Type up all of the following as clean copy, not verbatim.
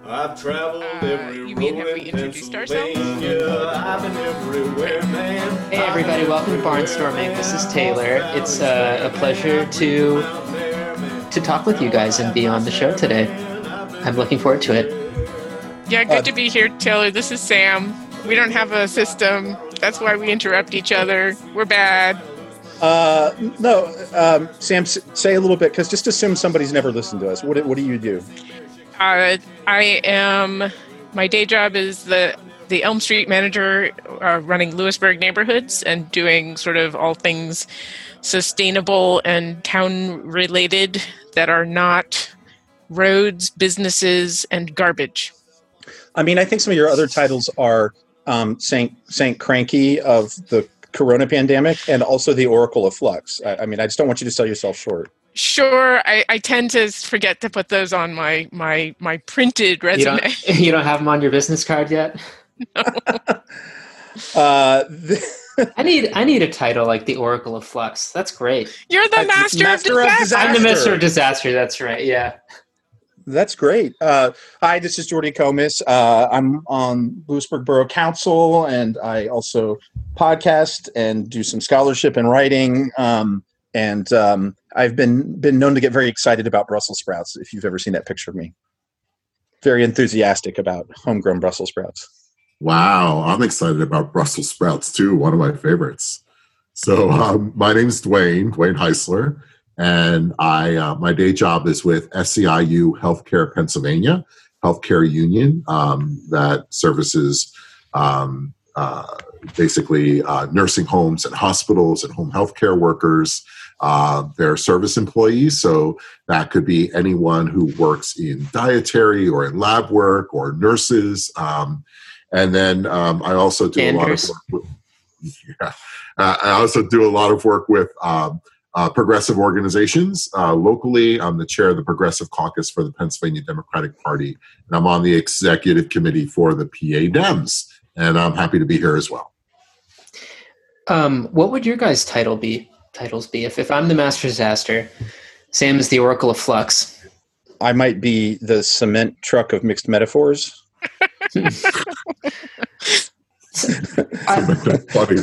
I've traveled every You mean road have we in introduced ourselves? Pennsylvania. I've been everywhere, man. Hey everybody, welcome to Barnstorming. This is Taylor. It's a pleasure to talk with you guys and be on the show today. I'm looking forward to it. Yeah, good to be here, Taylor. This is Sam. We don't have a system. That's why we interrupt each other. We're bad. Sam, say a little bit, because just assume somebody's never listened to us. What do you do? My day job is the Elm Street manager, running Lewisburg neighborhoods and doing sort of all things sustainable and town related that are not roads, businesses, and garbage. I mean, I think some of your other titles are Saint Cranky of the Corona pandemic and also the Oracle of Flux. I mean, I just don't want you to sell yourself short. Sure, I tend to forget to put those on my printed resume. You don't have them on your business card yet? No. I need a title like the Oracle of Flux. That's great. You're the master of disaster. I'm the Master of Disaster. That's right. Yeah. That's great. Hi, this is Jordy Comis. I'm on Lewisburg Borough Council, and I also podcast and do some scholarship and writing. And I've been known to get very excited about Brussels sprouts, if you've ever seen that picture of me. Very enthusiastic about homegrown Brussels sprouts. Wow, I'm excited about Brussels sprouts too, one of my favorites. So my name's Dwayne Heisler, and my day job is with SEIU Healthcare Pennsylvania, healthcare union that services basically nursing homes and hospitals and home healthcare workers. They're service employees, so that could be anyone who works in dietary or in lab work or nurses. And then I also do a lot of work with, I also do a lot of work with progressive organizations. Locally, I'm the chair of the Progressive Caucus for the Pennsylvania Democratic Party, and I'm on the executive committee for the PA Dems, and I'm happy to be here as well. What would your guys' titles be? If I'm the Master Disaster, Sam is the Oracle of Flux. I might be the cement truck of mixed metaphors. Funny.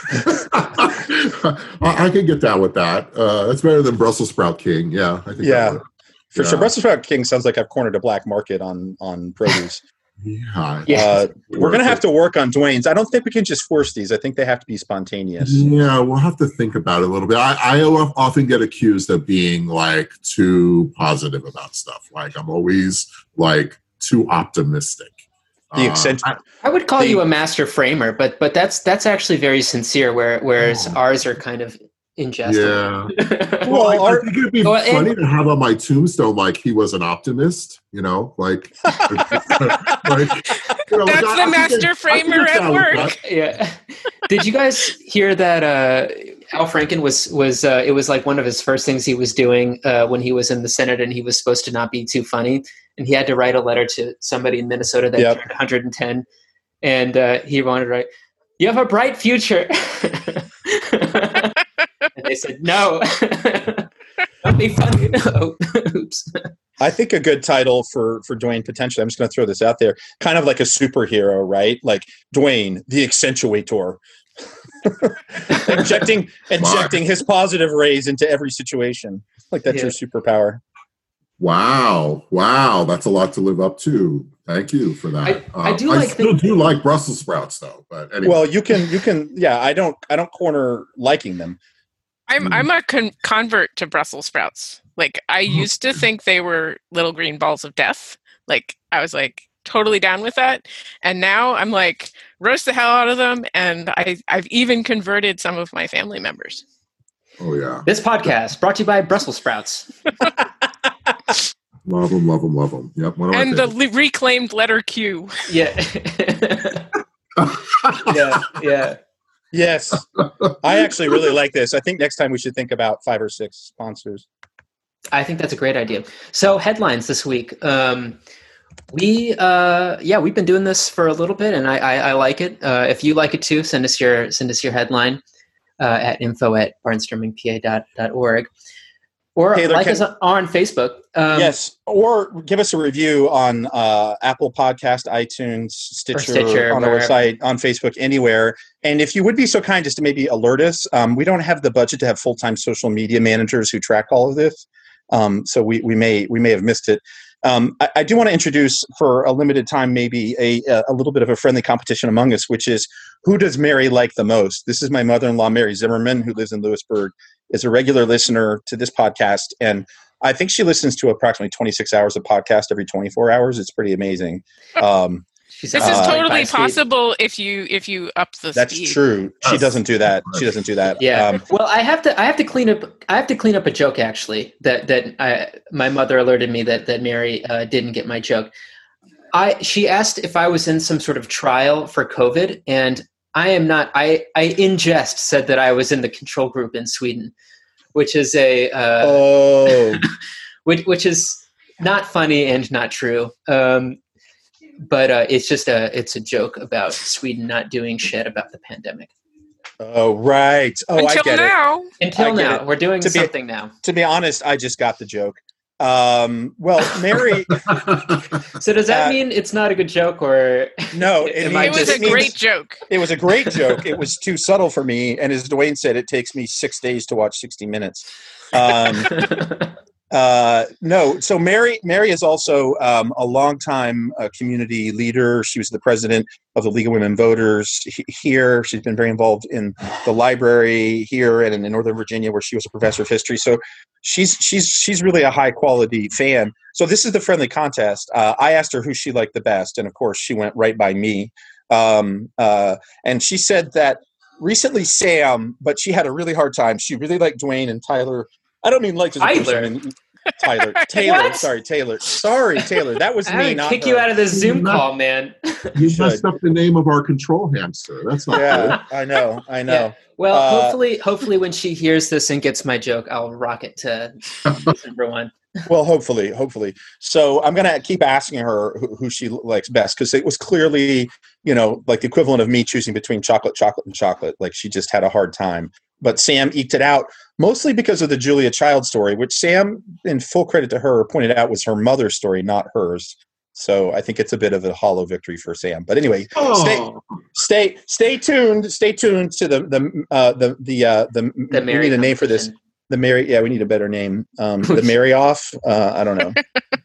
I can get down with that. That's better than Brussels Sprout King. Yeah, I think. Yeah, for sure. Brussels Sprout King sounds like I've cornered a black market on produce. Yeah. We're going to have to work on Dwayne's. I don't think we can just force these. I think they have to be spontaneous. Yeah, we'll have to think about it a little bit. I often get accused of being like too positive about stuff. Like I'm always like too optimistic. I would call you a master framer, but that's actually very sincere. Whereas ours are kind of ingested. Yeah. Well, I think it'd be funny to have on my tombstone like he was an optimist. You know, like. That's the master framer at work. Yeah. Did you guys hear that Al Franken was it was like one of his first things he was doing when he was in the Senate, and he was supposed to not be too funny, and he had to write a letter to somebody in Minnesota that turned 110, and he wanted to write, "You have a bright future." And they said, "No, don't be funny." No. Oops. I think a good title for Dwayne, potentially, I'm just going to throw this out there, kind of like a superhero, right? Like Dwayne, the accentuator. injecting his positive rays into every situation. Like that's your superpower. Wow. That's a lot to live up to. Thank you for that. I do like Brussels sprouts though, but anyway. Well, you can. Yeah, I don't corner liking them. I'm a convert to Brussels sprouts. Like I used to think they were little green balls of death. Like I was like totally down with that, and now I'm like roast the hell out of them. And I've even converted some of my family members. Oh yeah. This podcast brought to you by Brussels sprouts. Love them. Yep. And the reclaimed letter Q. Yeah. Yeah. Yes. I actually really like this. I think next time we should think about 5 or 6 sponsors. I think that's a great idea. So headlines this week. We've been doing this for a little bit, and I like it. If you like it too, send us your headline at info@barnstormingpa.org. Or Taylor, like us on Facebook. Yes, or give us a review on Apple Podcast, iTunes, Stitcher, on our website, on Facebook, anywhere. And if you would be so kind just to maybe alert us, we don't have the budget to have full-time social media managers who track all of this, so we may have missed it. I do want to introduce for a limited time maybe a little bit of a friendly competition among us, which is who does Mary like the most? This is my mother-in-law, Mary Zimmerman, who lives in Lewisburg, is a regular listener to this podcast, and I think she listens to approximately 26 hours of podcast every 24 hours. It's pretty amazing. This is totally possible if you up the That's speed. true. She doesn't do that. She doesn't do that. Yeah. Well, I have to clean up a joke actually that my mother alerted me that Mary didn't get my joke. She asked if I was in some sort of trial for COVID, and I am not. I in jest said that I was in the control group in Sweden, which is which is not funny and not true. But it's a joke about Sweden not doing shit about the pandemic. Oh, right. Oh, Until I get now. it. Until now. We're doing something now. To be honest, I just got the joke. Well, Mary. So does that mean it's not a good joke, or no? It was a great joke. It was a great joke. It was too subtle for me, and as Dwayne said, it takes me 6 days to watch 60 Minutes. No. So Mary is also a longtime community leader. She was the president of the League of Women Voters here. She's been very involved in the library here and in Northern Virginia, where she was a professor of history. So she's really a high quality fan. So this is the friendly contest. I asked her who she liked the best, and of course she went right by me. And she said that recently Sam, but she had a really hard time. She really liked Dwayne and Tyler. I don't mean like as a person. I mean, Taylor. Sorry, Taylor. Sorry, Taylor. That was me. Not kick her. you out of this Zoom call, man. You messed up the name of our control hamster. That's not good. I know. Yeah. Well, hopefully, when she hears this and gets my joke, I'll rock it to December 1. Well, hopefully. So I'm gonna keep asking her who she likes best, because it was clearly, like the equivalent of me choosing between chocolate, and chocolate. Like she just had a hard time. But Sam eked it out, mostly because of the Julia Child story, which Sam, in full credit to her, pointed out was her mother's story, not hers. So I think it's a bit of a hollow victory for Sam. But anyway, stay tuned. Stay tuned to the Mary. We need a name for this. The Mary. Yeah, we need a better name. The Mary off. I don't know.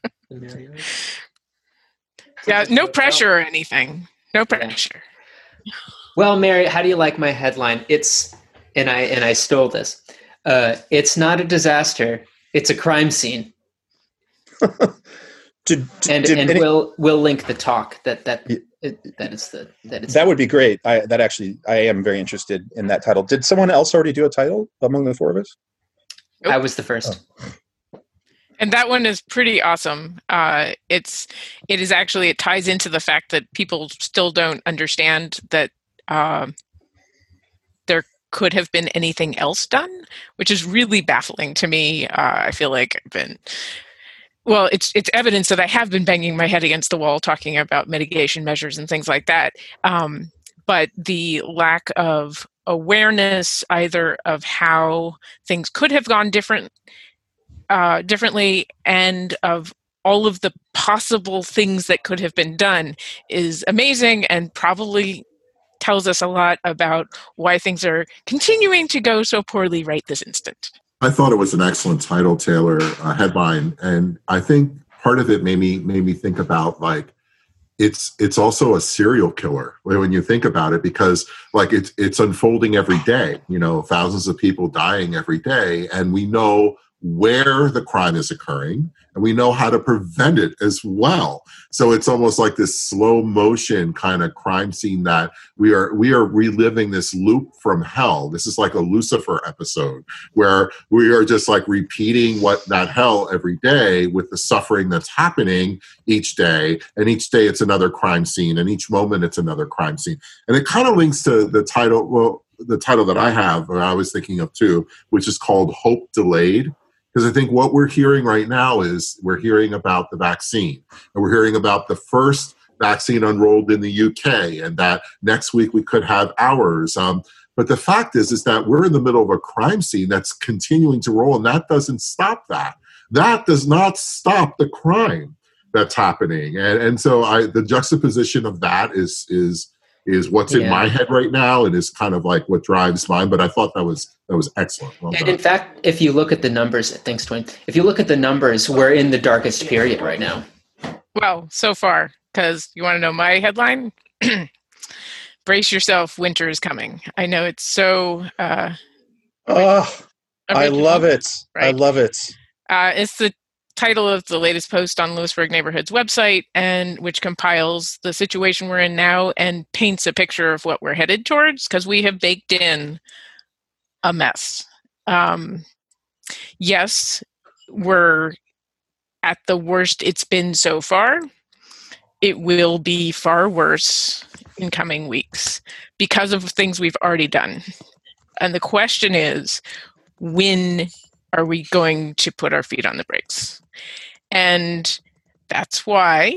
Yeah, no pressure or anything. No pressure. Well, Mary, how do you like my headline? And I stole this. It's not a disaster. It's a crime scene. We'll link the talk that would be great. I am very interested in that title. Did someone else already do a title among the four of us? Nope. I was the first. And that one is pretty awesome. It ties into the fact that people still don't understand that there could have been anything else done, which is really baffling to me. I feel like it's evidence that I have been banging my head against the wall talking about mitigation measures and things like that. But the lack of awareness either of how things could have gone differently and of all of the possible things that could have been done is amazing, and probably tells us a lot about why things are continuing to go so poorly right this instant. I thought it was an excellent title, Taylor, headline. And I think part of it made me think about, like, it's also a serial killer when you think about it, because like it's unfolding every day, thousands of people dying every day. And we know where the crime is occurring, and we know how to prevent it as well. So it's almost like this slow motion kind of crime scene that we are reliving this loop from hell. This is like a Lucifer episode where we are just like repeating that hell every day with the suffering that's happening each day. And each day it's another crime scene, and each moment it's another crime scene. And it kind of links to the title that I have, or I was thinking of too, which is called Hope Delayed. Because I think what we're hearing right now is we're hearing about the vaccine, and we're hearing about the first vaccine unrolled in the UK, and that next week we could have ours. But the fact is that we're in the middle of a crime scene that's continuing to roll, and that doesn't stop that. That does not stop the crime that's happening. And so the juxtaposition of that is what's in my head right now, and is kind of like what drives mine. But I thought that was excellent. Well and done. in fact, if you look at the numbers, thanks, Dwayne. If you look at the numbers, we're in the darkest period right now. Well, so far, because you want to know my headline? Brace yourself, winter is coming. I know it's so... I love it. Right? I love it. It's the title of the latest post on Lewisburg Neighborhood's website, and which compiles the situation we're in now and paints a picture of what we're headed towards, because we have baked in a mess. Yes, we're at the worst it's been so far. It will be far worse in coming weeks because of things we've already done. And the question is, when are we going to put our feet on the brakes? And that's why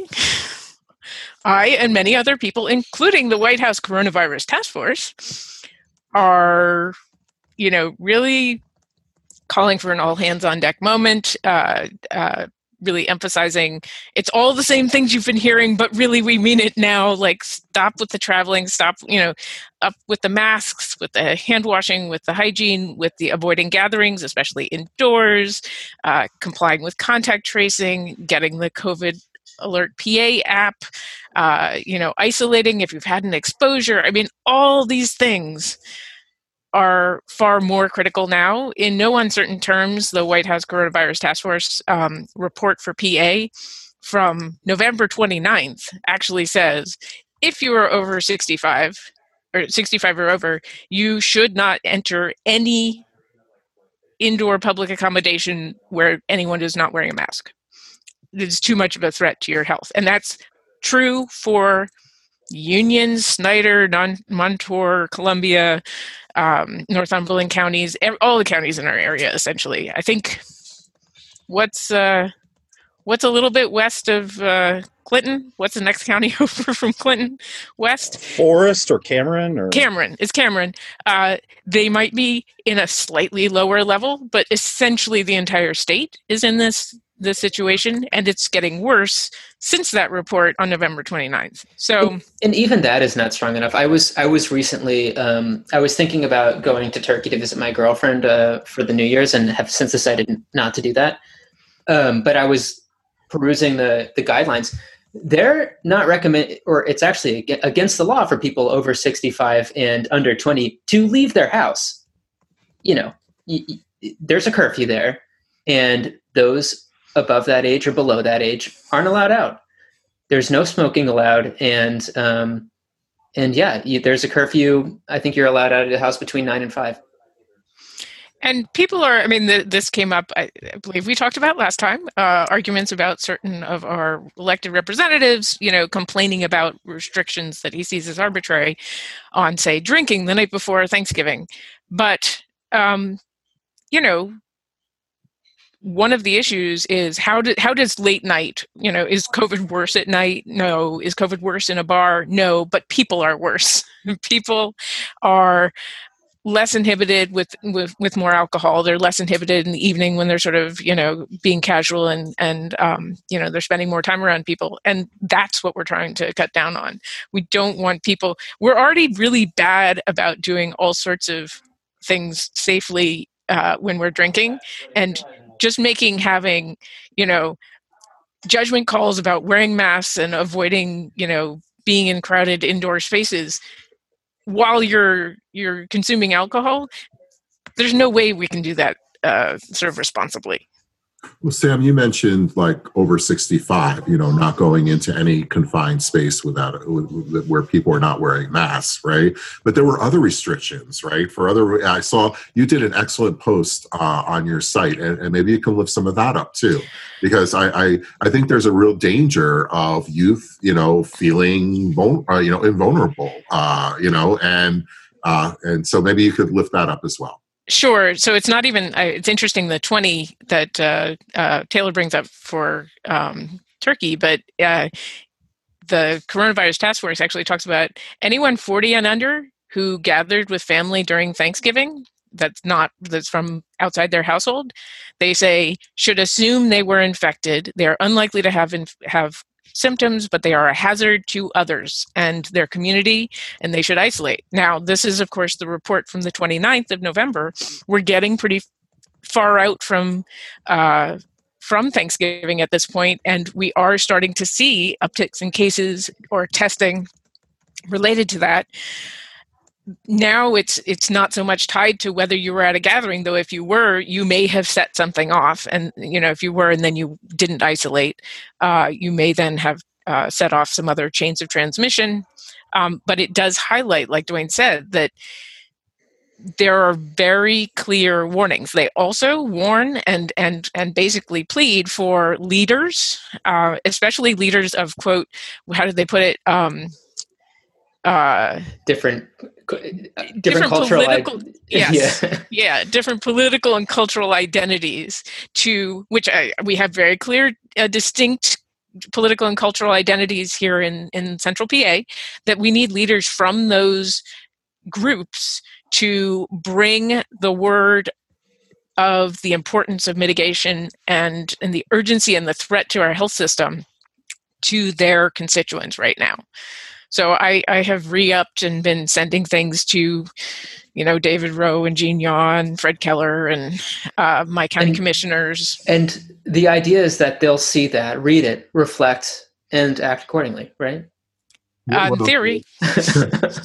I and many other people, including the White House Coronavirus Task Force, are, really calling for an all hands on deck moment, really emphasizing it's all the same things you've been hearing, but really we mean it now. Like, stop with the traveling, stop, up with the masks, with the hand washing, with the hygiene, with the avoiding gatherings, especially indoors, complying with contact tracing, getting the COVID Alert PA app, isolating if you've had an exposure. I mean, all these things are far more critical now. In no uncertain terms, the White House Coronavirus Task Force report for PA from November 29th actually says, if you are over 65 or 65 or over, you should not enter any indoor public accommodation where anyone is not wearing a mask. It's too much of a threat to your health. And that's true for Union, Snyder, Montour, Columbia, Northumberland counties, all the counties in our area, essentially. I think what's a little bit west of Clinton? What's the next county over from Clinton west? Forest or Cameron? Or Cameron. It's Cameron. They might be in a slightly lower level, but essentially the entire state is in this situation, and it's getting worse since that report on November 29th. So, and even that is not strong enough. I was recently, I was thinking about going to Turkey to visit my girlfriend for the New Year's, and have since decided not to do that. But I was perusing the guidelines. They're not recommend, or it's actually against the law for people over 65 and under 20 to leave their house. There's a curfew there, and those above that age or below that age aren't allowed out. There's no smoking allowed. And there's a curfew. I think you're allowed out of the house between 9 and 5. And people are, this came up, I believe we talked about last time, arguments about certain of our elected representatives, complaining about restrictions that he sees as arbitrary on, say, drinking the night before Thanksgiving. But, one of the issues is how does late night, is COVID worse at night? No. Is COVID worse in a bar? No, but people are worse. People are less inhibited with more alcohol. They're less inhibited in the evening when they're sort of, being casual and they're spending more time around people. And that's what we're trying to cut down on. We don't want people, we're already really bad about doing all sorts of things safely when we're drinking, and just having, judgment calls about wearing masks and avoiding, being in crowded indoor spaces while you're consuming alcohol. There's no way we can do that sort of responsibly. Well, Sam, you mentioned like over 65, not going into any confined space where people are not wearing masks, right? But there were other restrictions, right? I saw you did an excellent post on your site, and maybe you can lift some of that up too, because I think there's a real danger of youth, feeling invulnerable, and so maybe you could lift that up as well. Sure. So it's not even, it's interesting, the 20 that Taylor brings up for Turkey, but the Coronavirus Task Force actually talks about anyone 40 and under who gathered with family during Thanksgiving that's from outside their household, they say should assume they were infected. They're unlikely to have symptoms, but they are a hazard to others and their community, and they should isolate. Now, this is, of course, the report from the 29th of November. We're getting pretty far out from Thanksgiving at this point, and we are starting to see upticks in cases or testing related to that. Now it's not so much tied to whether you were at a gathering, though if you were, you may have set something off. And, if you were and then you didn't isolate, you may then have set off some other chains of transmission. But it does highlight, like Dwayne said, that there are very clear warnings. They also warn and basically plead for leaders, especially leaders of, quote, how did they put it? Different cultural political, yes, different political and cultural identities, to which we have very clear, distinct political and cultural identities here in Central PA, that we need leaders from those groups to bring the word of the importance of mitigation and the urgency and the threat to our health system to their constituents right now. So I have re-upped and been sending things to, David Rowe and Jean Yaw and Fred Keller and my county commissioners. And the idea is that they'll see that, read it, reflect, and act accordingly, right? In theory. So,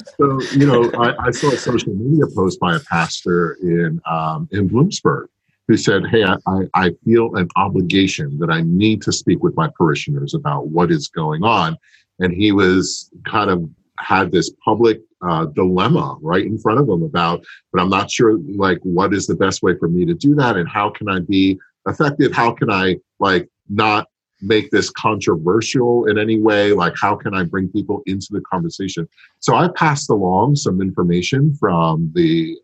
I saw a social media post by a pastor in Bloomsburg who said, hey, I feel an obligation that I need to speak with my parishioners about what is going on. And he was kind of had this public dilemma right in front of him about, but I'm not sure, what is the best way for me to do that? And how can I be effective? How can I, not make this controversial in any way? How can I bring people into the conversation? So I passed along some information from the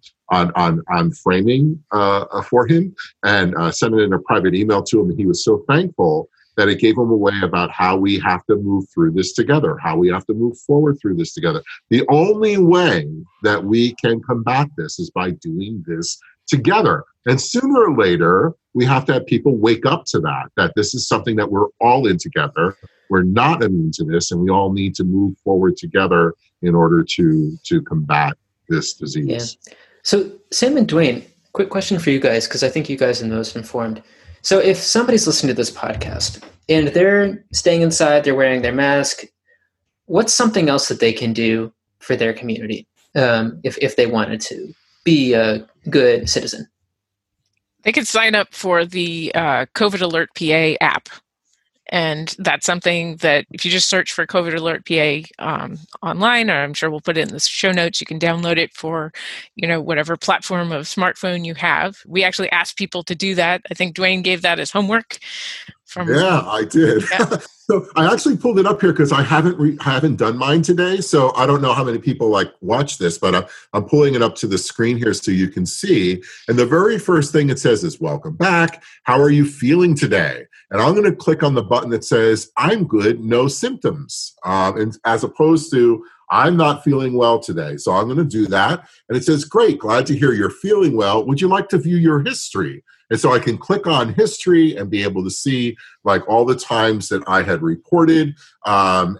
on framing for him and sent it in a private email to him. And he was so thankful that it gave him a way about how we have to move through this together, how we have to move forward through this together. The only way that we can combat this is by doing this together. And sooner or later, we have to have people wake up to that this is something that we're all in together. We're not immune to this, and we all need to move forward together in order to combat this disease. Yeah. So Sam and Dwayne, quick question for you guys, because I think you guys are the most informed. So if somebody's listening to this podcast and they're staying inside, they're wearing their mask, what's something else that they can do for their community if they wanted to be a good citizen? They could sign up for the COVID Alert PA app. And that's something that if you just search for COVID Alert PA online, or I'm sure we'll put it in the show notes, you can download it for, whatever platform of smartphone you have. We actually asked people to do that. I think Dwayne gave that as homework. Yeah, I did. Yeah. So I actually pulled it up here because I haven't done mine today. So I don't know how many people watch this, but I'm pulling it up to the screen here so you can see. And the very first thing it says is, welcome back. How are you feeling today? And I'm going to click on the button that says, I'm good, no symptoms. And as opposed to, I'm not feeling well today. So I'm going to do that. And it says, great, glad to hear you're feeling well. Would you like to view your history? And so I can click on history and be able to see all the times that I had reported, and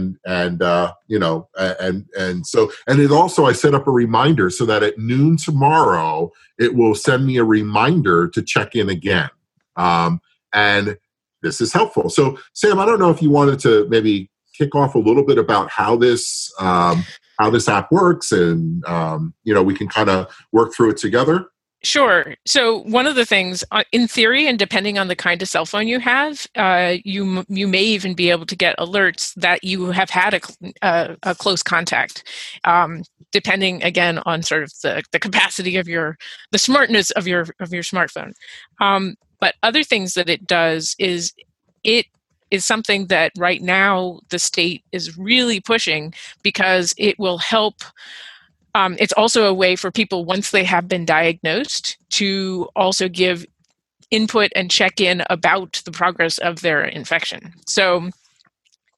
it also, I set up a reminder so that at noon tomorrow, it will send me a reminder to check in again. And this is helpful. So Sam, I don't know if you wanted to maybe kick off a little bit about how this app works, and we can kind of work through it together. Sure. So one of the things, in theory, and depending on the kind of cell phone you have, you may even be able to get alerts that you have had a close contact, depending again on sort of the capacity of the smartness of your smartphone. But other things that it does is it is something that right now the state is really pushing because it will help. It's also a way for people, once they have been diagnosed, to also give input and check in about the progress of their infection. So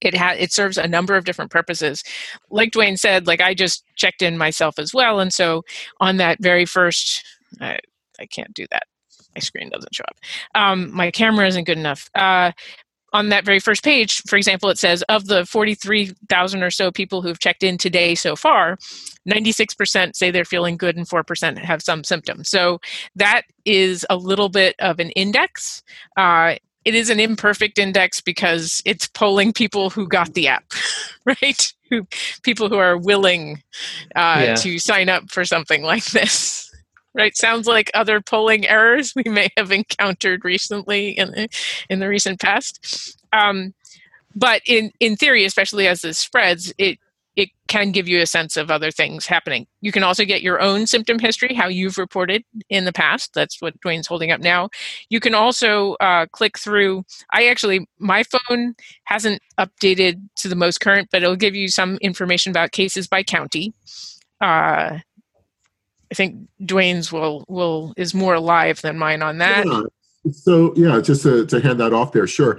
It serves a number of different purposes. Like Dwayne said, like I just checked in myself as well. And so on that very first, I can't do that. My screen doesn't show up. My camera isn't good enough. On that very first page, for example, it says of the 43,000 or so people who've checked in today so far, 96% say they're feeling good and 4% have some symptoms. So that is a little bit of an index. It is an imperfect index because it's polling people who got the app, right? People who are willing to sign up for something like this, right? Sounds like other polling errors we may have encountered recently in the recent past. But in theory, especially as this spreads, it can give you a sense of other things happening. You can also get your own symptom history, how you've reported in the past. That's what Dwayne's holding up now. You can also click through. My phone hasn't updated to the most current, but it'll give you some information about cases by county. I think Dwayne's is more alive than mine on that. Yeah. So just to hand that off there, sure.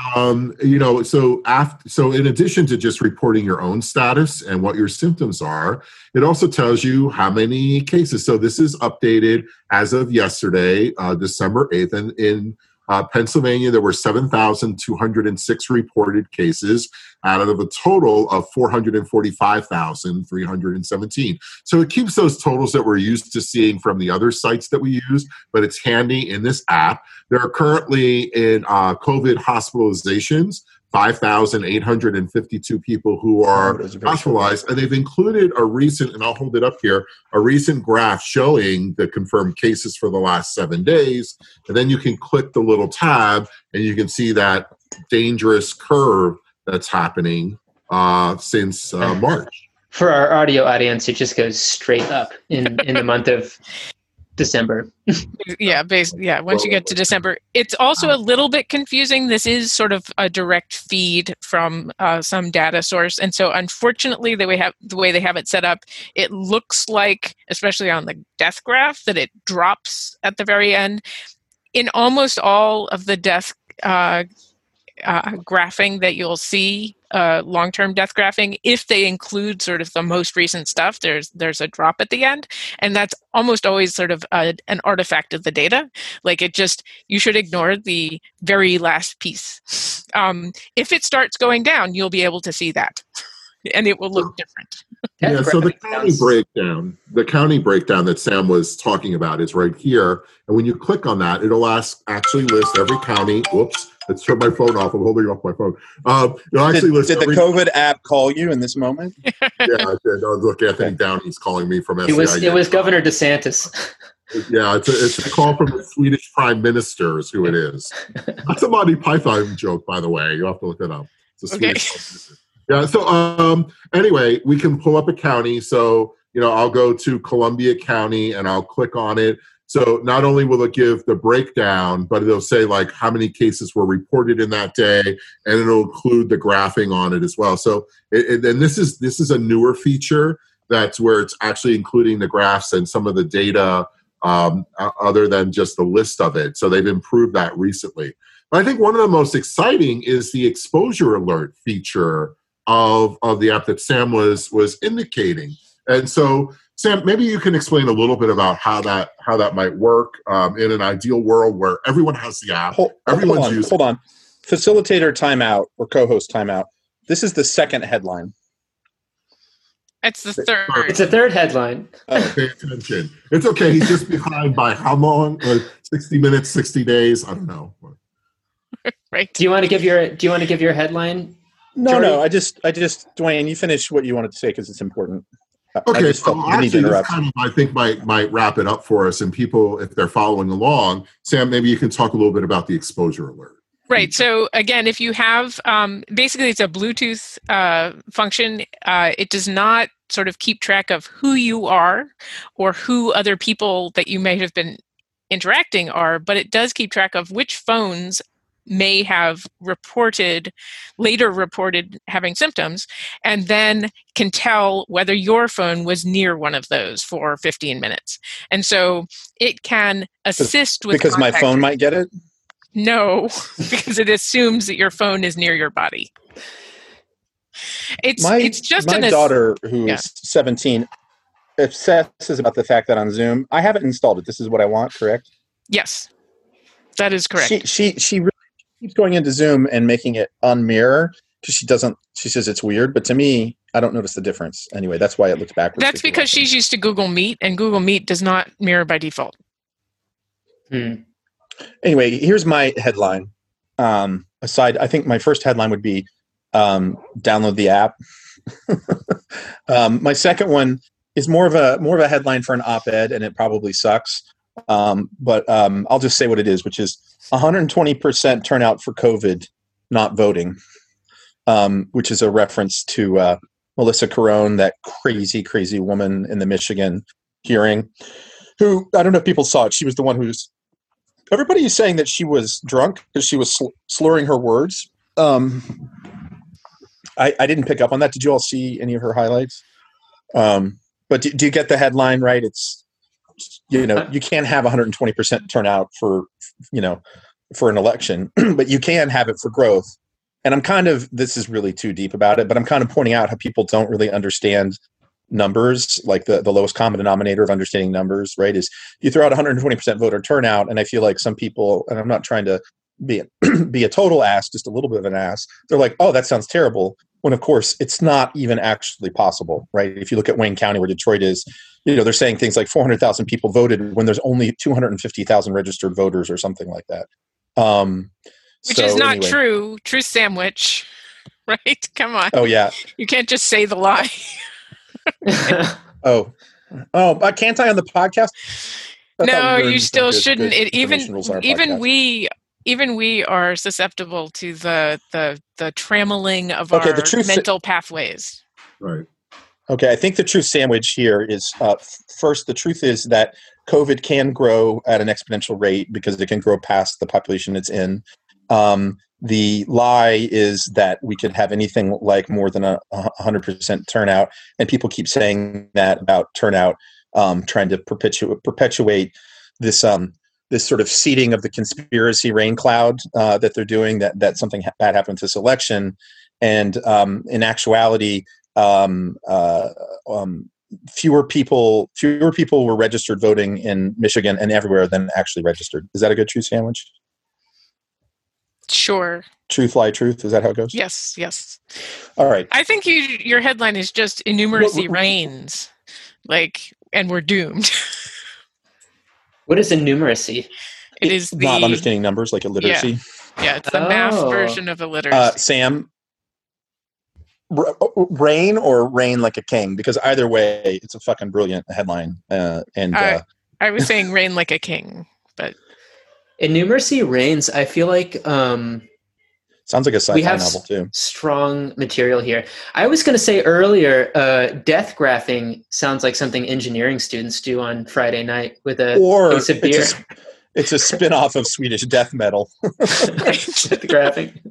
So in addition to just reporting your own status and what your symptoms are, it also tells you how many cases. So this is updated as of yesterday, December 8th, and in Pennsylvania, there were 7,206 reported cases out of a total of 445,317. So it keeps those totals that we're used to seeing from the other sites that we use, but it's handy in this app. There are currently in COVID hospitalizations, 5,852 people who are hospitalized, and they've included a recent, and I'll hold it up here, a recent graph showing the confirmed cases for the last 7 days, and then you can click the little tab, and you can see that dangerous curve that's happening since March. For our audio audience, it just goes straight up in the month of December. Once you get to December. It's also a little bit confusing. This is sort of a direct feed from some data source. And so unfortunately, the way they have it set up, it looks like, especially on the death graph, that it drops at the very end. In almost all of the death graphing that you'll see, long-term death graphing, if they include sort of the most recent stuff, there's a drop at the end, and that's almost always sort of an artifact of the data. Like you should ignore the very last piece. If it starts going down, you'll be able to see that, and it will look different. Yeah, so the county breakdown that Sam was talking about is right here, and when you click on that, it'll actually list every county. Whoops. Let's turn my phone off. I'm holding off my phone. Did the COVID app call you in this moment? Yeah, I did. Look, Anthony Downey's calling me from SCI. It was Governor DeSantis. Yeah, it's a call from the Swedish Prime Minister is who it is. That's a Monty Python joke, by the way. You have to look it up. It's a Swedish Prime Minister. Yeah, so anyway, we can pull up a county. So, I'll go to Columbia County and I'll click on it. So not only will it give the breakdown, but it'll say like how many cases were reported in that day, and it'll include the graphing on it as well. So and this is a newer feature that's where it's actually including the graphs and some of the data other than just the list of it. So they've improved that recently. But I think one of the most exciting is the exposure alert feature of the app that Sam was indicating. And so Sam, maybe you can explain a little bit about how that might work in an ideal world where everyone has the app. Hold on. Facilitator timeout or co-host timeout. This is the second headline. It's the third. It's the third headline. Pay attention. It's okay. He's just behind by how long? 60 minutes, 60 days? I don't know. Right. Do you want to give your headline? No. I just Dwayne, you finish what you wanted to say because it's important. Okay, so actually this kind of, I think, might wrap it up for us. And people, if they're following along, Sam, maybe you can talk a little bit about the exposure alert. Right. So again, if you have, basically it's a Bluetooth function. It does not sort of keep track of who you are or who other people that you may have been interacting are, but it does keep track of which phones may have later reported having symptoms, and then can tell whether your phone was near one of those for 15 minutes. And so it can assist with because my phone might get it? No, because it assumes that your phone is near your body. It's just my daughter, who is 17, obsesses about the fact that on Zoom, I haven't installed it. This is what I want, correct? Yes, that is correct. She really keeps going into Zoom and making it unmirror because she says it's weird, but to me, I don't notice the difference. Anyway, that's why it looks backwards. That's because she's used to Google Meet, and Google Meet does not mirror by default. Anyway, here's my headline. I think my first headline would be download the app. My second one is more of a headline for an op-ed, and it probably sucks. But I'll just say what it is, which is 120% turnout for COVID, not voting, which is a reference to Melissa Carone, that crazy woman in the Michigan hearing, who, I don't know if people saw it. She was the one who's, everybody is saying that she was drunk because she was slurring her words. I didn't pick up on that. Did you all see any of her highlights? But do you get the headline right? It's, you can't have 120% turnout for an election, but you can have it for growth. And this is really too deep about it, but I'm kind of pointing out how people don't really understand numbers, like the lowest common denominator of understanding numbers, right? Is you throw out 120% voter turnout, and I feel like some people, and I'm not trying to be a total ass, just a little bit of an ass, they're like, oh, that sounds terrible. When of course it's not even actually possible, right? If you look at Wayne County, where Detroit is, they're saying things like 400,000 people voted when there's only 250,000 registered voters or something like that. Which is not true. Truth sandwich, right? Come on. Oh yeah. You can't just say the lie. But can't I on the podcast? No, you still shouldn't. Even we are susceptible to the trammeling of our mental pathways. Right. Okay, I think the truth sandwich here is first, the truth is that COVID can grow at an exponential rate because it can grow past the population it's in. The lie is that we could have anything like more than 100% turnout, and people keep saying that about turnout, trying to perpetuate this this sort of seeding of the conspiracy rain cloud that they're doing, that something bad happened to this election, and in actuality, fewer people were registered voting in Michigan and everywhere than actually registered. Is that a good truth sandwich? Sure. Truth, lie, truth. Is that how it goes? Yes. All right. I think your headline is just innumeracy reigns, and we're doomed. What is innumeracy? It is not understanding numbers, like illiteracy. Yeah, it's the math version of illiteracy. Sam, reign or reign like a king? Because either way, it's a fucking brilliant headline. I was saying reign like a king, but innumeracy reigns. I feel like sounds like a sci-fi novel too. Strong material here. I was going to say earlier, death graphing sounds like something engineering students do on Friday night with a case of beer. It's a spin-off of Swedish death metal. Death graphing.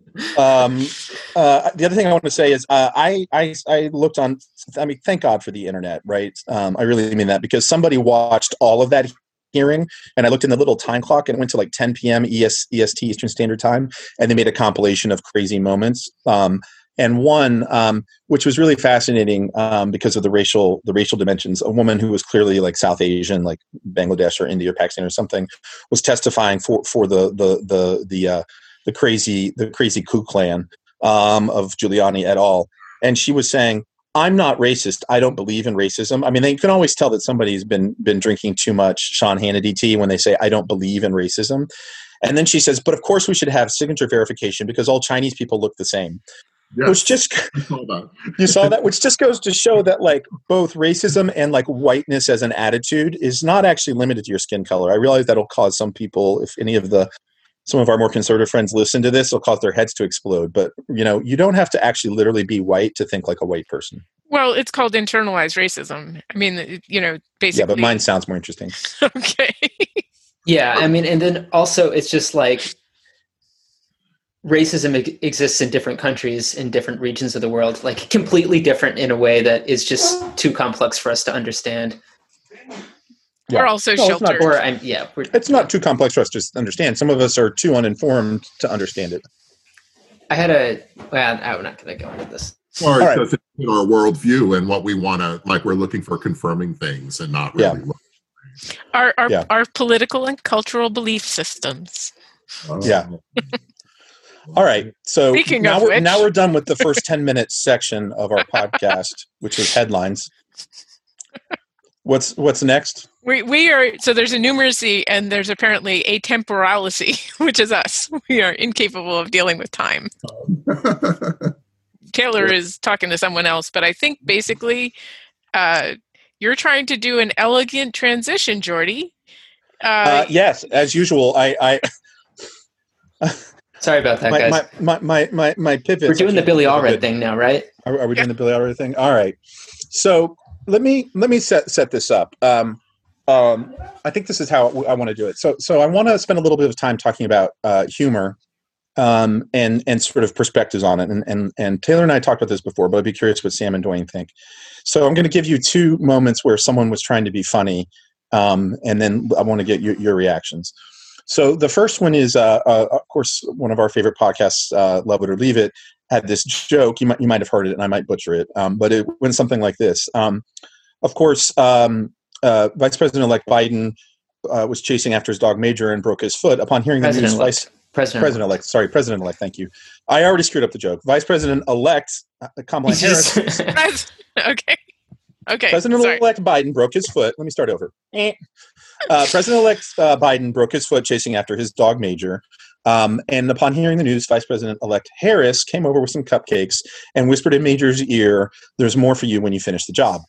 The other thing I want to say is I looked on. I mean, thank God for the internet, right? I really mean that, because somebody watched all of that hearing, and I looked in the little time clock, and it went to like 10 p.m. EST, Eastern Standard Time, and they made a compilation of crazy moments. And one, which was really fascinating because of the racial dimensions, a woman who was clearly like South Asian, like Bangladesh or India or Pakistan or something, was testifying for the crazy Ku Klan of Giuliani et al. And she was saying, I'm not racist. I don't believe in racism. I mean, you can always tell that somebody's been drinking too much Sean Hannity tea when they say, I don't believe in racism. And then she says, but of course we should have signature verification because all Chinese people look the same. Yes, which just you saw that, which just goes to show that like both racism and like whiteness as an attitude is not actually limited to your skin color. I realize that'll cause some people, if any of some of our more conservative friends listen to this, it'll cause their heads to explode. But you don't have to actually literally be white to think like a white person. Well, it's called internalized racism. I mean, basically. Yeah, but mine sounds more interesting. Okay. Yeah, I mean, and then also it's just like racism exists in different countries, in different regions of the world, like completely different in a way that is just too complex for us to understand. Yeah. We're also sheltered. It's not too complex for us to understand. Some of us are too uninformed to understand it. I'm not going to go into this. Or All it right. doesn't fit our worldview and what we want to, like we're looking for confirming things and not really. Our political and cultural belief systems. Yeah. All right. So Speaking now of we're which- now we're done with the first 10 minutes section of our podcast, which was headlines. What's next? We are, so there's a numeracy and there's apparently a temporalacy, which is us. We are incapable of dealing with time. Taylor is talking to someone else, but I think basically you're trying to do an elegant transition, Jordy. Yes, as usual. I Sorry about that, guys. my pivot. We're doing the Billy Allred thing now, right? Are we doing the Billy Allred thing? All right. So let me set this up. I think this is how I want to do it. So I want to spend a little bit of time talking about humor and sort of perspectives on it. And Taylor and I talked about this before, but I'd be curious what Sam and Dwayne think. So I'm going to give you two moments where someone was trying to be funny, and then I want to get your reactions. So the first one is, of course, one of our favorite podcasts, Love It or Leave It, had this joke. You might have heard it, and I might butcher it, but it went something like this. Of course, Vice President-elect Biden was chasing after his dog Major and broke his foot. Upon hearing the news, President-elect. Thank you. I already screwed up the joke. Vice President-elect Kamala Harris. Okay. President-elect Biden broke his foot. Let me start over. President-elect Biden broke his foot chasing after his dog Major. And upon hearing the news, Vice President-elect Harris came over with some cupcakes and whispered in Major's ear, "There's more for you when you finish the job."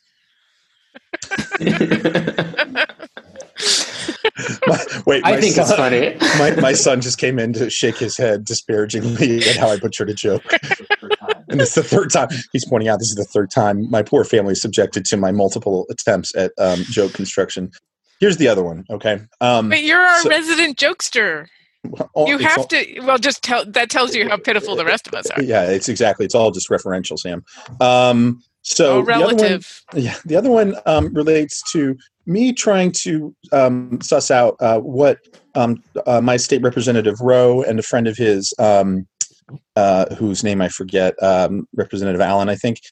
I think it's funny. My son just came in to shake his head disparagingly at how I butchered a joke. And it's the third time. He's pointing out this is the third time my poor family is subjected to my multiple attempts at joke construction. Here's the other one, okay? But you're our resident jokester. You have to. Well, just that tells you how pitiful the rest of us are. Yeah, it's all just referential, Sam. So relative. The other one relates to me trying to suss out what my state representative Rowe and a friend of his, whose name I forget, Representative Allen, I think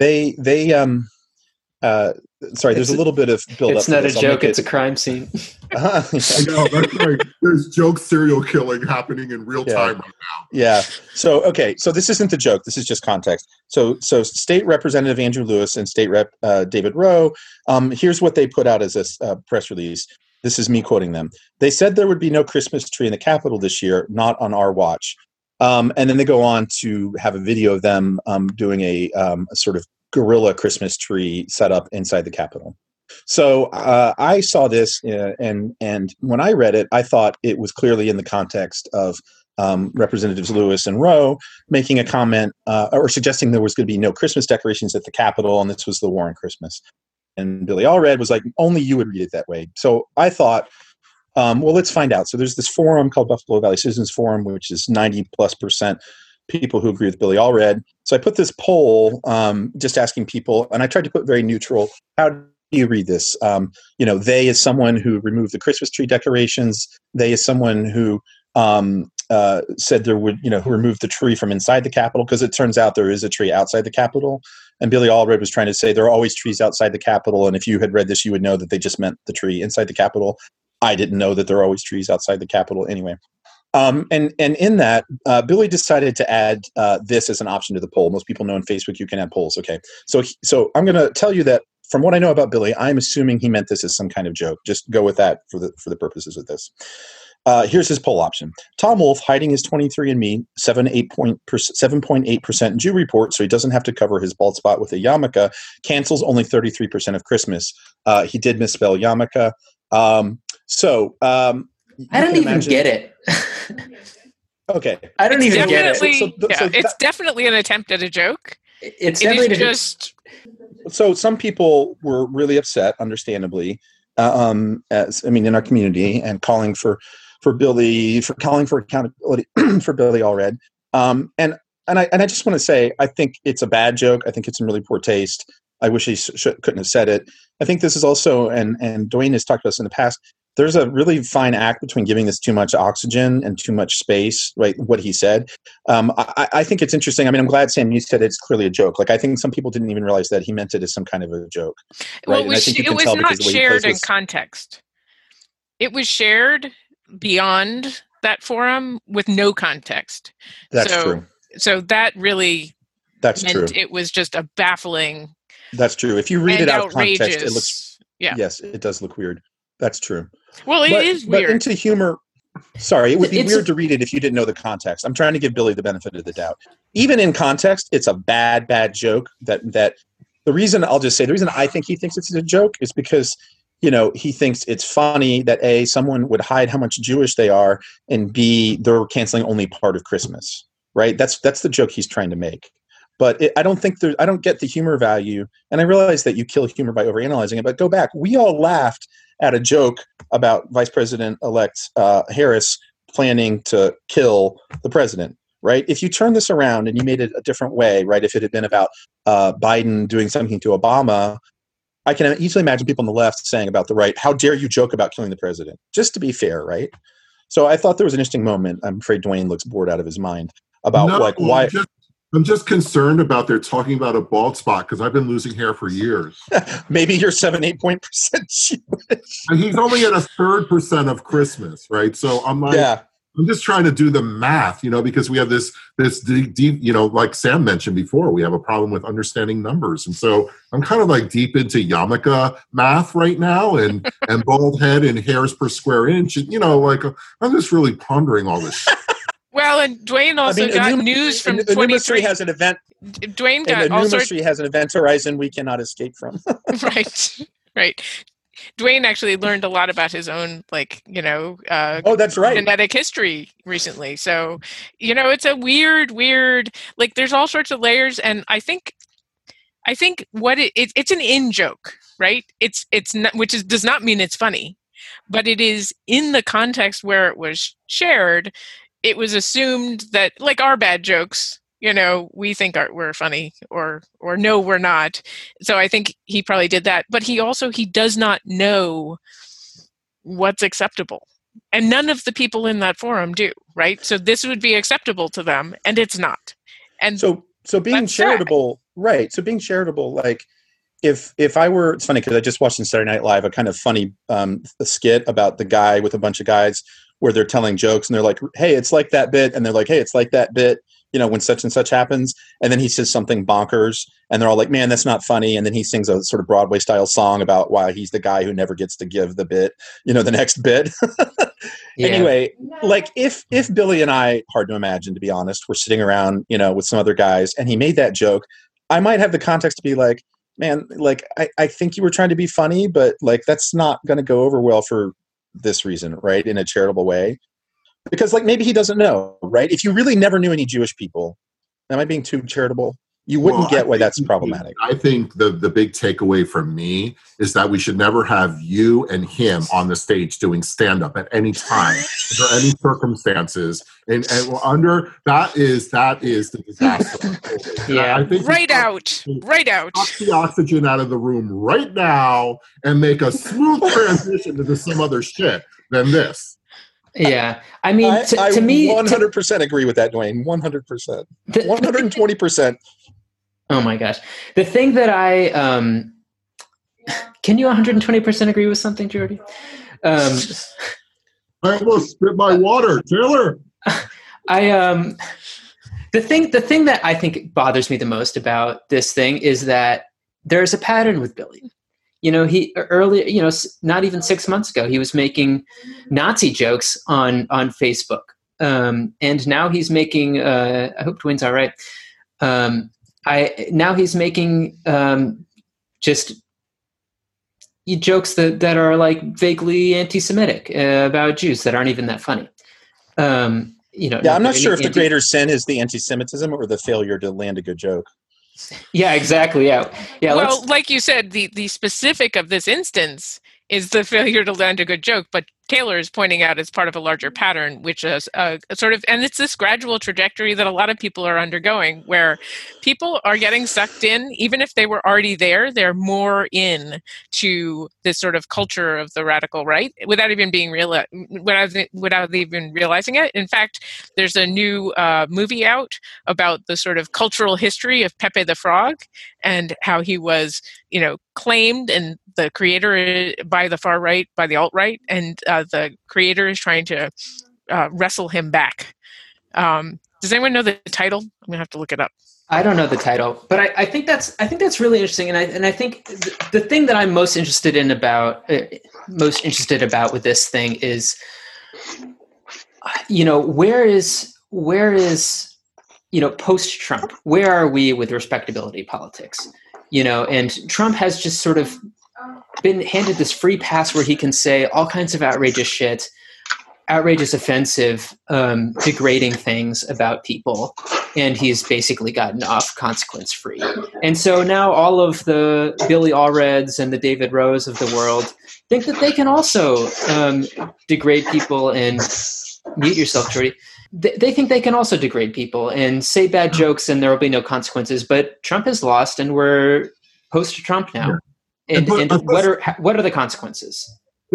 there's a little bit of build up. It's not a joke; it's a crime scene. I know, that's right. There's joke serial killing happening in real time right now. Yeah. So this isn't the joke. This is just context. So State Representative Andrew Lewis and State Rep David Rowe. Here's what they put out as a press release. This is me quoting them. They said there would be no Christmas tree in the Capitol this year, not on our watch. And then they go on to have a video of them doing a sort of guerrilla Christmas tree set up inside the Capitol. So I saw this, and when I read it, I thought it was clearly in the context of Representatives Lewis and Rowe making a comment or suggesting there was going to be no Christmas decorations at the Capitol, and this was the war on Christmas. And Billy Allred was like, only you would read it that way. So I thought, well, let's find out. So there's this forum called Buffalo Valley Citizens Forum, which is 90+% people who agree with Billy Allred. So I put this poll just asking people, and I tried to put very neutral. How do you read this? They is someone who removed the Christmas tree decorations. They is someone who said there would, who removed the tree from inside the Capitol, because it turns out there is a tree outside the Capitol. And Billy Allred was trying to say there are always trees outside the Capitol, and if you had read this, you would know that they just meant the tree inside the Capitol. I didn't know that there are always trees outside the Capitol anyway. And in that, Billy decided to add this as an option to the poll. Most people know on Facebook you can add polls. Okay, so I'm going to tell you that from what I know about Billy, I'm assuming he meant this as some kind of joke. Just go with that for the purposes of this. Here's his poll option. Tom Wolfe hiding his 23andMe 7.8% Jew report so he doesn't have to cover his bald spot with a yarmulke, cancels only 33% of Christmas. He did misspell yarmulke. I don't even get it. Okay. I don't even get it. It's definitely an attempt at a joke. It's definitely just. So some people were really upset, understandably, in our community, and calling for Billy, calling for accountability for Billy Allred. And I just want to say, I think it's a bad joke. I think it's in really poor taste. I wish he couldn't have said it. I think this is also, and Dwayne has talked about this in the past, there's a really fine act between giving this too much oxygen and too much space, right? What he said. I think it's interesting. I mean, I'm glad, Sam, you said it's clearly a joke. Like, I think some people didn't even realize that he meant it as some kind of a joke. Well, Right? And I think you can it was tell not because the way he shared plays in this- context. It was shared beyond that forum with no context. That's So- true. So that really That's meant true. it was just a baffling That's true. If you read and it out of outrageous. context, it looks, yeah. yes, it does look weird. That's true. Well, it is But weird. into humor, sorry, it would be It's- weird to read it if you didn't know the context. I'm trying to give Billy the benefit of the doubt. Even in context, it's a bad joke. That the reason I think he thinks it's a joke is because, you know, he thinks it's funny that A, someone would hide how much Jewish they are, and B, they're canceling only part of Christmas. Right? That's the joke he's trying to make. But I don't get the humor value, and I realize that you kill humor by overanalyzing it. But go back, we all laughed at a joke about Vice President-elect Harris planning to kill the president, right? If you turn this around and you made it a different way, right? If it had been about Biden doing something to Obama, I can easily imagine people on the left saying about the right, how dare you joke about killing the president? Just to be fair, right? So I thought there was an interesting moment. I'm afraid Dwayne looks bored out of his mind about No, like why. I'm just concerned about they're talking about a bald spot because I've been losing hair for years. Maybe you're 7-8% Jewish. And he's only at 1/3% of Christmas, right? So I'm like, Yeah. I'm just trying to do the math, you know, because we have this deep, you know, like Sam mentioned before, we have a problem with understanding numbers. And so I'm kind of like deep into yarmulke math right now and bald head and hairs per square inch. And, you know, like I'm just really pondering all this shit. Well, and Dwayne also got news from the 23. has an event. Dwayne And got the all sorts. Numistry has an event horizon we cannot escape from. Right. Dwayne actually learned a lot about his own, like, you know, Oh, that's right. genetic history recently. So, you know, it's a weird, like there's all sorts of layers. And I think what it's an in joke, right? It's not, does not mean it's funny, but it is in the context where it was shared. It was assumed that, like our bad jokes, you know, we think we're funny or no, we're not. So I think he probably did that. But he does not know what's acceptable. And none of the people in that forum do, right? So this would be acceptable to them, and it's not. And So being that's sad. charitable, right? So being charitable, like if I were, it's funny because I just watched on Saturday Night Live a kind of funny a skit about the guy with a bunch of guys where they're telling jokes and they're like, hey, it's like that bit. And they're like, hey, it's like that bit, you know, when such and such happens. And then he says something bonkers and they're all like, man, that's not funny. And then he sings a sort of Broadway style song about why he's the guy who never gets to give the bit, you know, the next bit. Yeah. Anyway, like if Billy and I, hard to imagine, to be honest, we're sitting around, you know, with some other guys and he made that joke, I might have the context to be like, man, like, I think you were trying to be funny, but like, that's not going to go over well for this reason, right? In a charitable way. Because like, maybe he doesn't know, right? If you really never knew any Jewish people, am I being too charitable? You wouldn't Well, get why I that's think- problematic. I think the big takeaway from me is that we should never have you and him on the stage doing stand-up at any time, under any circumstances. And under that is the disaster. Yeah. I think right out. Suck the oxygen out of the room right now and make a smooth transition into some other shit than this. Yeah. I mean, I to me, 100% agree with that, Dwayne. 100%. 120%. Oh my gosh. The thing that can you 120% agree with something, Jordy? I almost spit my water, Taylor. The thing that I think bothers me the most about this thing is that there's a pattern with Billy. You know, he earlier, you know, not even 6 months ago, he was making Nazi jokes on Facebook. And now he's making, I hope Dwayne's all right. Now he's making just jokes that are like vaguely anti-Semitic about Jews that aren't even that funny. You know, Yeah, I'm not sure if the greater sin is the anti-Semitism or the failure to land a good joke. Yeah, exactly. Yeah. Well, like you said, the specific of this instance is the failure to land a good joke, but Taylor is pointing out as part of a larger pattern, which is sort of, and it's this gradual trajectory that a lot of people are undergoing, where people are getting sucked in, even if they were already there, they're more in to this sort of culture of the radical right without even being without even realizing it. In fact, there's a new movie out about the sort of cultural history of Pepe the Frog and how he was, claimed and the creator by the far right, by the alt-right, and the creator is trying to wrestle him back. Does anyone know the title? I'm gonna have to look it up. I don't know the title, but I think that's really interesting, and I think the thing that I'm most interested about with this thing is, where is post-Trump? Where are we with respectability politics? And Trump has just sort of been handed this free pass where he can say all kinds of outrageous shit, outrageous, offensive, degrading things about people, and he's basically gotten off consequence-free. And so now all of the Billy Allreds and the David Rose of the world think that they can also degrade people and mute yourself, Jordy. They think they can also degrade people and say bad jokes and there will be no consequences. But Trump has lost, and we're post-Trump now. And what are the consequences?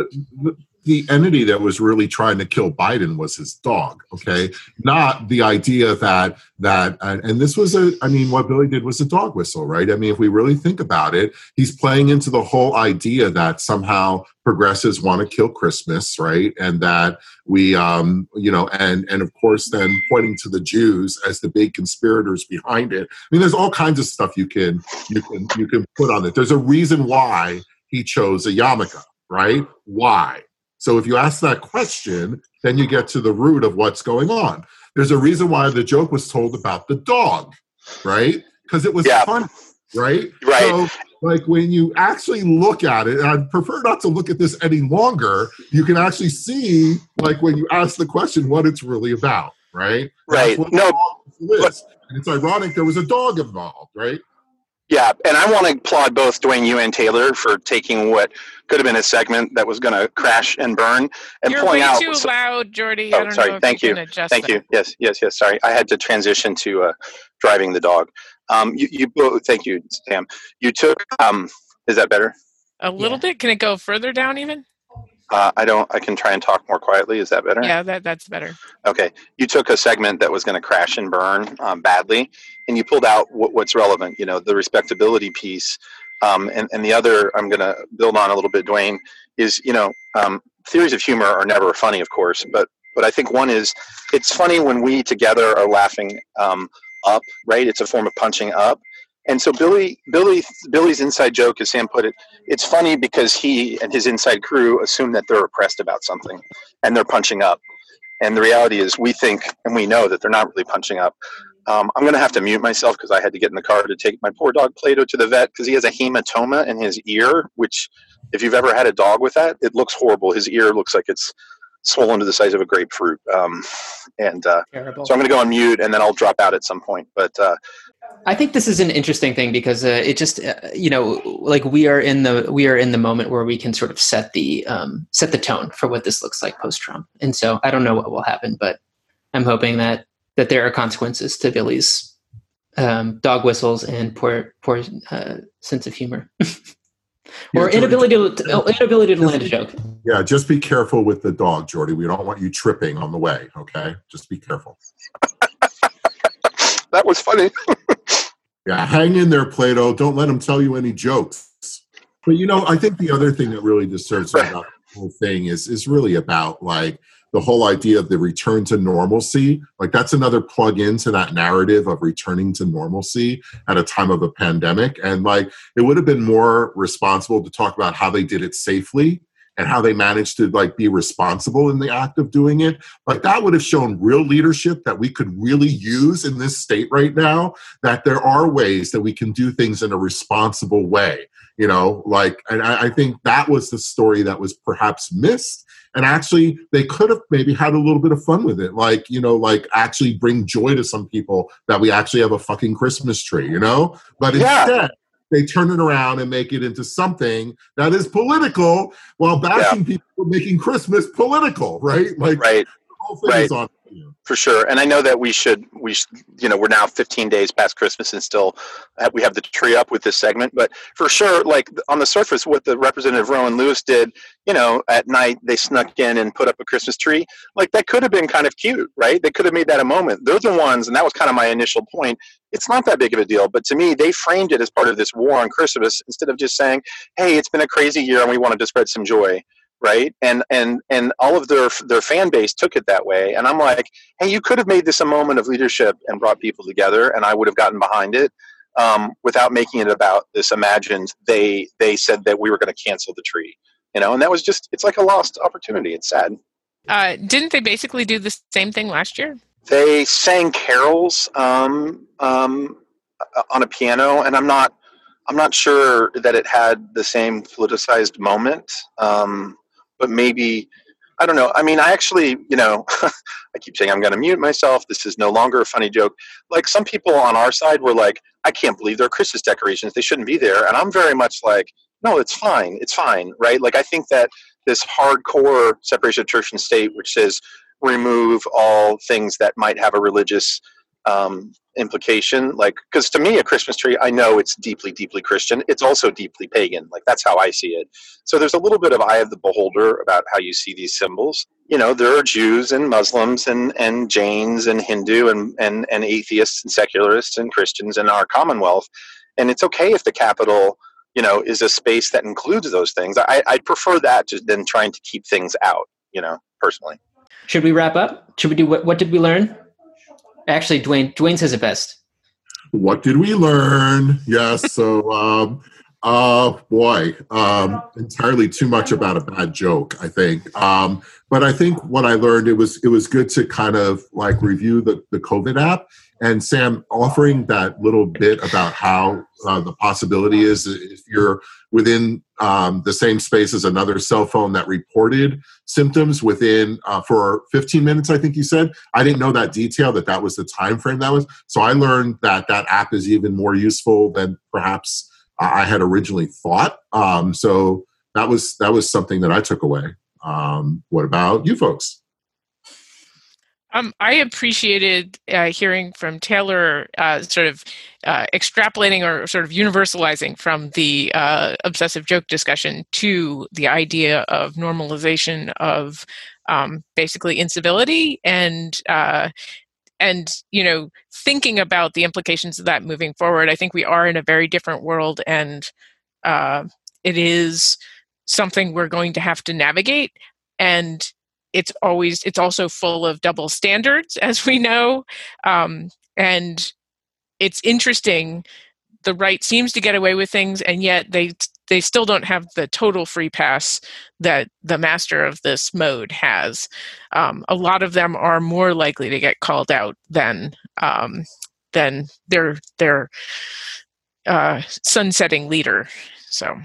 The entity that was really trying to kill Biden was his dog, okay? Not the idea that and this was what Billy did was a dog whistle, right? I mean, if we really think about it, he's playing into the whole idea that somehow progressives want to kill Christmas, right? And that we, and of course then pointing to the Jews as the big conspirators behind it. I mean, there's all kinds of stuff you can put on it. There's a reason why he chose a yarmulke, right? Why? So if you ask that question, then you get to the root of what's going on. There's a reason why the joke was told about the dog, right? Because it was fun, right? Right. So, when you actually look at it, and I prefer not to look at this any longer, you can actually see, when you ask the question, what it's really about, right? Right. No. And it's ironic there was a dog involved, right? Yeah, and I want to applaud both Dwayne, you and Taylor for taking what could have been a segment that was going to crash and burn and You're pulling out. You're way too loud, Jordy. Oh, I don't sorry. know if Thank you. Thank you. Yes. Sorry, I had to transition to driving the dog. You both. Thank you, Sam. You took. Is that better? A little bit. Can it go further down even? I can try and talk more quietly. Is that better? Yeah, that's better. Okay. You took a segment that was going to crash and burn badly, and you pulled out what's relevant, the respectability piece. And the other I'm going to build on a little bit, Dwayne, is, theories of humor are never funny, of course, but I think one is it's funny when we together are laughing up, right? It's a form of punching up. And so Billy's inside joke, as Sam put it, it's funny because he and his inside crew assume that they're oppressed about something and they're punching up. And the reality is we think and we know that they're not really punching up. I'm going to have to mute myself because I had to get in the car to take my poor dog Plato to the vet because he has a hematoma in his ear, which if you've ever had a dog with that, it looks horrible. His ear looks like it's swollen to the size of a grapefruit. So I'm going to go on mute and then I'll drop out at some point. But I think this is an interesting thing because it just we are in the moment where we can sort of set the tone for what this looks like post-Trump. And so I don't know what will happen, but I'm hoping that there are consequences to Billy's dog whistles and poor sense of humor. Or inability to land a joke. Yeah, just be careful with the dog, Jordy. We don't want you tripping on the way, okay? Just be careful. That was funny. Yeah, hang in there, Plato. Don't let him tell you any jokes. But, I think the other thing that really disturbs me about the whole thing is really about, the whole idea of the return to normalcy. That's another plug into that narrative of returning to normalcy at a time of a pandemic. And it would have been more responsible to talk about how they did it safely and how they managed to be responsible in the act of doing it. That would have shown real leadership that we could really use in this state right now, that there are ways that we can do things in a responsible way, and I think that was the story that was perhaps missed. And actually, they could have maybe had a little bit of fun with it. Actually bring joy to some people that we actually have a fucking Christmas tree, But instead, they turn it around and make it into something that is political while bashing people for making Christmas political, right? Like, Right. the whole thing Right. is on. For sure. And I know that we should, we're now 15 days past Christmas and still we have the tree up with this segment. But for sure, like on the surface, what the Representative Rowan Lewis did, at night they snuck in and put up a Christmas tree. Like that could have been kind of cute, right? They could have made that a moment. They're the ones, and that was kind of my initial point. It's not that big of a deal. But to me, they framed it as part of this war on Christmas instead of just saying, hey, it's been a crazy year and we wanted to spread some joy. Right. And all of their fan base took it that way. And I'm like, hey, you could have made this a moment of leadership and brought people together, and I would have gotten behind it without making it about this imagined they said that we were going to cancel the tree, and that was just, it's like a lost opportunity. It's sad. Didn't they basically do the same thing last year? They sang carols on a piano, and I'm not sure that it had the same politicized moment. But maybe, I don't know. I mean, I actually, I keep saying I'm going to mute myself. This is no longer a funny joke. Like some people on our side were like, I can't believe they're Christmas decorations. They shouldn't be there. And I'm very much like, no, it's fine. It's fine. Right. Like, I think that this hardcore separation of church and state, which says remove all things that might have a religious implication, like, because to me a Christmas tree, I know it's deeply, deeply Christian. It's also deeply pagan. Like, that's how I see it. So there's a little bit of eye of the beholder about how you see these symbols. There are Jews and Muslims and Jains and Hindu and atheists and secularists and Christians in our Commonwealth, and it's okay if the Capitol is a space that includes those things. I'd prefer that than trying to keep things out, personally. Should we wrap up? Should we do what did we learn? Actually, Dwayne says it best. What did we learn? Yes. So, entirely too much about a bad joke, I think. But I think what I learned, it was good to kind of like review the COVID app, and Sam offering that little bit about how the possibility is if you're within the same space as another cell phone that reported symptoms within for 15 minutes, I think you said. I didn't know that detail, that was the time frame that was. So I learned that app is even more useful than perhaps I had originally thought. So that was something that I took away. What about you folks? I appreciated hearing from Taylor sort of extrapolating or sort of universalizing from the obsessive joke discussion to the idea of normalization of basically incivility and thinking about the implications of that moving forward. I think we are in a very different world, and it is something we're going to have to navigate. And it's also full of double standards, as we know. And it's interesting. The right seems to get away with things, and yet they still don't have the total free pass that the master of this mode has. A lot of them are more likely to get called out than their sunsetting leader. So.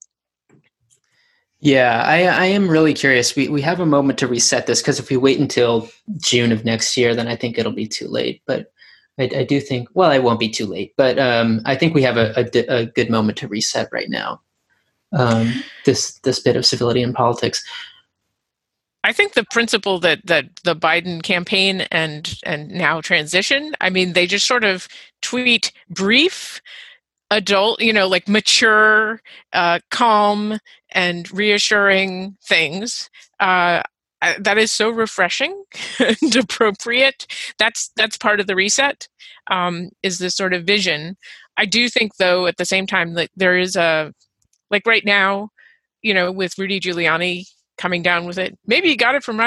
Yeah, I am really curious. We have a moment to reset this, because if we wait until June of next year, then I think it'll be too late. But I do think, well, it won't be too late. But I think we have a good moment to reset right now. This bit of civility in politics. I think the principle that the Biden campaign and now transition, I mean, they just sort of tweet brief, adult, like mature, calm, and reassuring things. That is so refreshing and appropriate. That's part of the reset, is this sort of vision. I do think, though, at the same time, that there is like right now, with Rudy Giuliani coming down with it. Maybe he got it from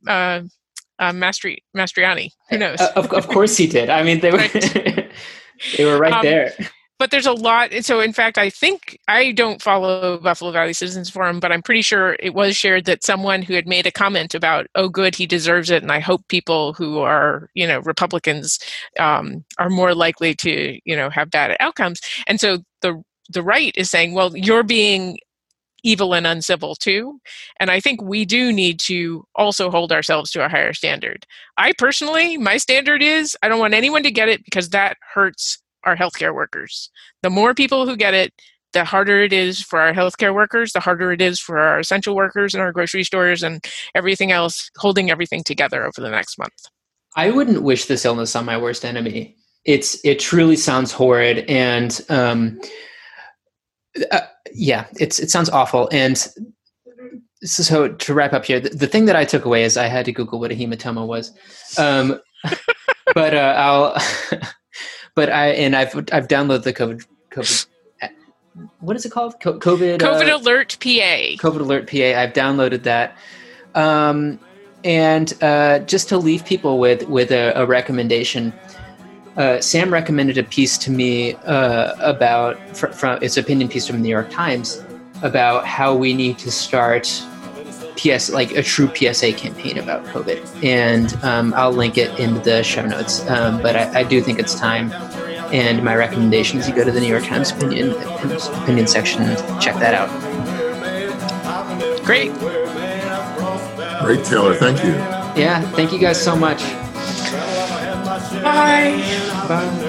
Mastriani. Who knows? Of course he did. I mean, they were they were right there. But there's a lot. So, in fact, I think I don't follow Buffalo Valley Citizens Forum, but I'm pretty sure it was shared that someone who had made a comment about, oh, good, he deserves it. And I hope people who are, Republicans are more likely to, have bad outcomes. And so the right is saying, well, you're being evil and uncivil too. And I think we do need to also hold ourselves to a higher standard. I personally, my standard is I don't want anyone to get it because that hurts our healthcare workers. The more people who get it, the harder it is for our healthcare workers, the harder it is for our essential workers in our grocery stores and everything else, holding everything together over the next month. I wouldn't wish this illness on my worst enemy. It truly sounds horrid, and it sounds awful. And so to wrap up here, the thing that I took away is I had to Google what a hematoma was, but I've downloaded the COVID. What is it called? COVID Alert PA. COVID Alert PA. I've downloaded that. And just to leave people with a recommendation, Sam recommended a piece to me about from its opinion piece from the New York Times about how we need to start like a true PSA campaign about COVID, and I'll link it in the show notes. But I do think it's time. And my recommendation is you go to the New York Times opinion section and check that out. Great. Great, Taylor. Thank you. Yeah, thank you guys so much. Bye. Bye.